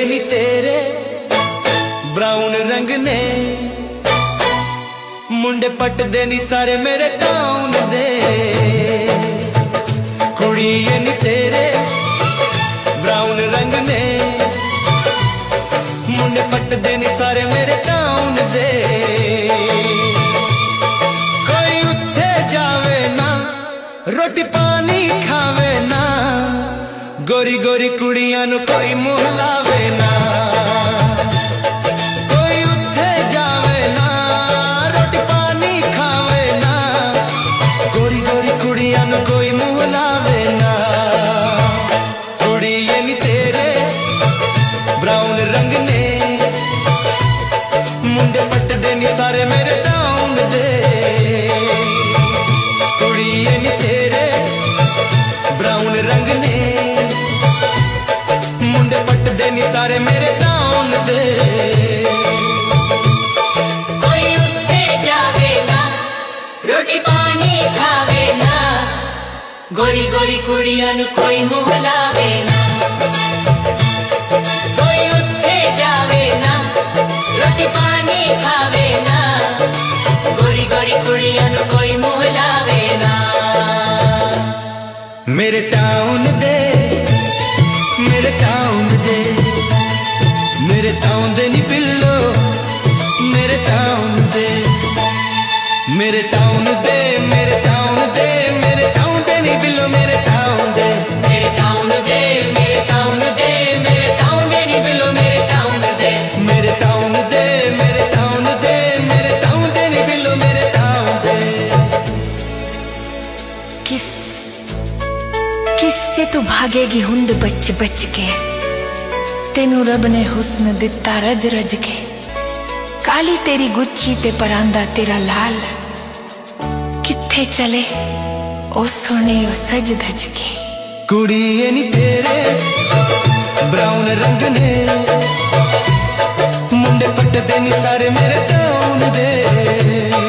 नी तेरे ब्राउन रंग ने मुंडे पटदे नी सारे मेरे टाउन दे। कुड़ी नी तेरे ब्राउन रंग ने मुंडे पटदे नी सारे मेरे टाउन दे। कोई उठे जावे ना रोटी पानी खावे ना, गोरी गोरी कुड़ियां नु कोई मुंह लावे ना। कोई उठे जावे ना रोटी पानी खावे ना, गोरी गोरी कुड़ियां नु कोई मुंह लावे ना। कुड़ी नी तेरे ब्राउन रंग ने मुंडे पटदे नी सारे मेरे टाउन दे। कुड़ी नी तेरे ब्राउन रंग ने मुंडे पटदे नी सारे मेरे टाउन दे। कोई उठे जावे ना रोटी पानी खावे ना, गोरी गोरी कुड़ियां नु कोई मुंह लावे ना। कोई उठे जावे ना रोटी पानी खावे ना, गोरी गोरी कुड़ियां नु कोई मुंह लावे ना। मेरे टाउन दे मेरे टाउन दे मेरे टाउन दे नी बिल्लो मेरे टाउन दे। मेरे टाउन दे मेरे टाउन दे मेरे टाउन दे नी बिल्लो मेरे टाउन दे। मेरे टाउन दे मेरे टाउन दे मेरे टाउन दे नी बिल्लो मेरे टाउन दे। मेरे टाउन दे मेरे टाउन दे मेरे टाउन दे नी बिल्लो मेरे टाउन दे। किससे तू भागेगी हुंद बच बच के, तेनू रब ने हुस्न दिता रज रज के। काली तेरी गुच्ची ते परांदा तेरा लाल, किथे चले ओ सोने ओ सज धज के। कुड़ी नी तेरे ब्राउन रंग ने मुंडे पटदे नी सारे मेरे टाउन दे।